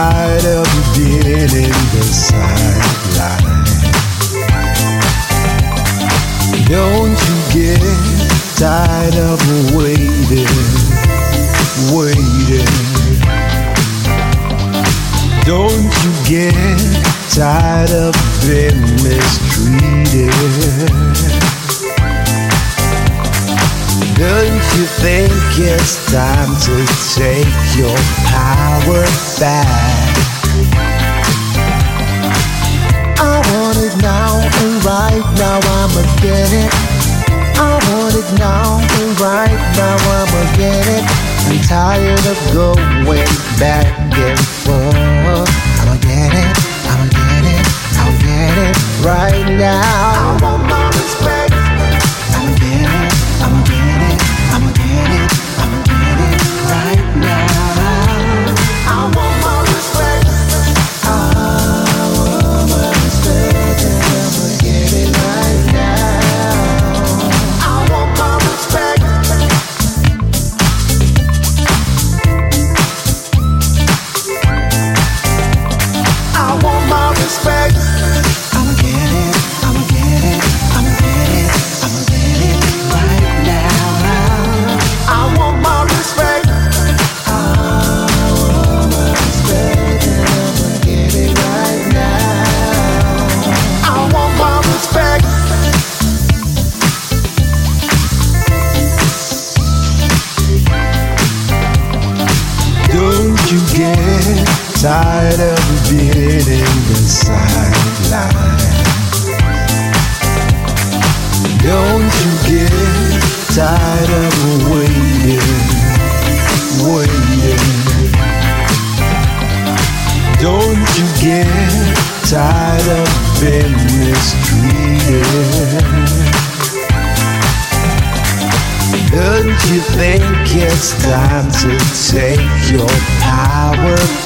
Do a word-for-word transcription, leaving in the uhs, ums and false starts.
tired of being in the sideline? Don't you get tired of waiting, waiting? Don't you get tired of being mistreated? Don't you think it's time to take your power back? I want it now, and right now I'ma get it. I want it now, and right now I'ma get it. I'm tired of going back and forth. I'ma get it, I'ma get it, I'll get it right now. I want my respect. I'ma get it, I'ma get it, I'ma get it, I'ma get it right now. I want my respect. I want my respect, and I'ma get it right now. I want my respect. I want my respect. I'ma get it, I'ma get it, I'ma get it, I'ma get it right now. I want my respect. I want my respect, and I'ma get it right now. I want my respect. Don't you get tired of being in the sideline? Don't you get tired of waiting, waiting? Don't you get tired of being mistreated? Don't you think it's time to take your power